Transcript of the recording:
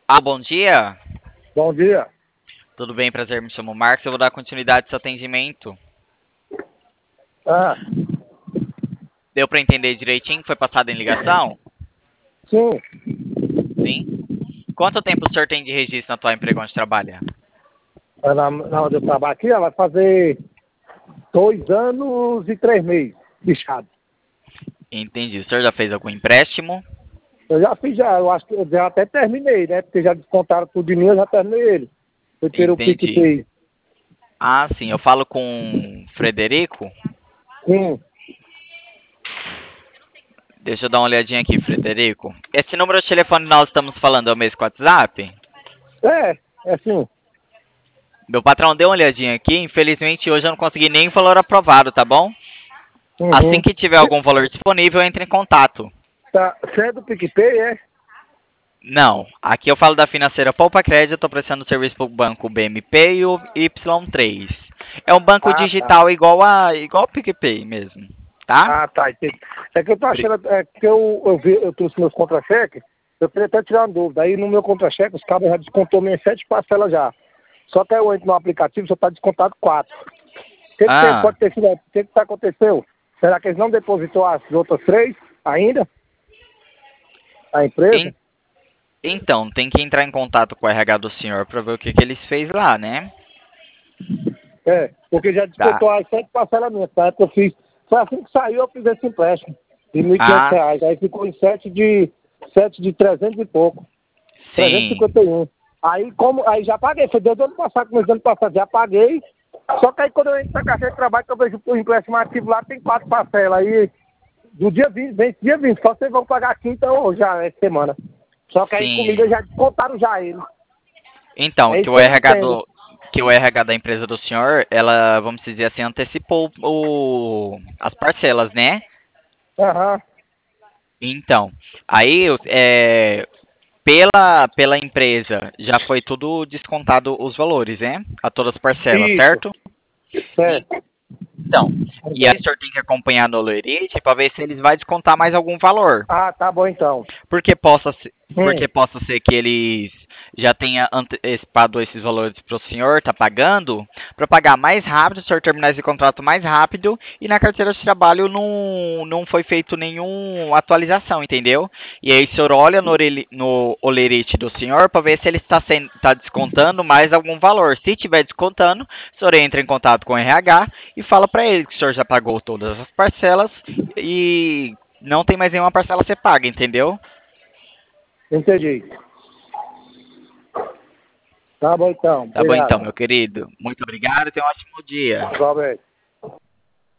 Bom dia. Bom dia. Tudo bem? Prazer, me chamo Marcos. Eu vou dar continuidade ao seu atendimento. Ah, Deu para entender direitinho? Foi passado em ligação? sim, Sim. Quanto tempo o senhor tem de registro na atual emprego onde trabalha? na onde eu trabalho aqui, ela vai fazer 2 anos e 3 meses, bichado. Entendi. O senhor já fez algum empréstimo? Eu já fiz, eu acho que eu já até terminei, né? Porque já descontaram tudo de mim, eu já terminei ele. Foi ter o Entendi. PicPay. Sim. Eu falo com o Frederico. Sim, Deixa eu dar uma olhadinha aqui, Frederico. Esse número de telefone que nós estamos falando é o mesmo que o WhatsApp? é assim. Meu patrão deu uma olhadinha aqui. Infelizmente, hoje eu não consegui nem valor aprovado, tá bom? Assim Uhum. que tiver algum valor disponível, entre em contato. Tá, você é do PicPay, é? Não, aqui eu falo da financeira Poupa Crédito, estou prestando serviço para o banco BMP e o Y3. É um banco Ah, tá. digital igual o PicPay mesmo, tá? Ah, tá, entendi. É que eu tô Pri- achando, é que eu trouxe meus contra-cheques, eu queria até tirar uma dúvida. Aí no meu contra-cheque, os cabos já descontou minhas 7 parcelas já. Só que aí eu entro no aplicativo, só está descontado 4. Ah, Pode ter sido? O que tá aconteceu? Será que eles não depositou as outras 3 ainda? A empresa? en- então, tem que entrar em contato com o RH do senhor para ver o que eles fez lá, né? É, porque já Tá. descontou as 7 parcelas minhas, tá? Que eu fiz. Foi assim que saiu, eu fiz esse empréstimo de mil e quinhentos Ah, reais. Aí ficou em 7 de 300 e pouco. trezentos e sim. cinquenta e um Aí já paguei, foi desde o ano passado, começo do ano passado, já paguei. Só que aí quando eu entro na caixa de trabalho, que eu vejo o empréstimo ativo lá, tem 4 parcelas. Aí do dia 20 vem esse dia 20 só vocês vão pagar quinta ou já essa semana. Só que aí comigo Sim. eles já descontaram já ele. Então, É isso que eu não entendo. que o RH da empresa do senhor, ela, vamos dizer assim, antecipou as parcelas, né? Aham. Então, aí pela empresa já foi tudo descontado os valores, né? A todas as parcelas, Isso, certo? E- certo. Então, e aí o senhor tem que acompanhar no Lerite para ver se eles vai descontar mais algum valor. Ah, tá bom então. Porque Hum, possa ser que eles já tenha antecipado esses valores para o senhor, tá pagando, para pagar mais rápido, o senhor terminar esse contrato mais rápido e na carteira de trabalho não foi feito nenhuma atualização, entendeu? E aí o senhor olha no olerite do senhor para ver se ele tá descontando mais algum valor. Se tiver descontando, o senhor entra em contato com o RH e fala para ele que o senhor já pagou todas as parcelas e não tem mais nenhuma parcela a ser paga, entendeu? entendi. Tá bom então. Tá bom então, Obrigado. meu querido. Muito obrigado e tenha um ótimo dia. Igualmente.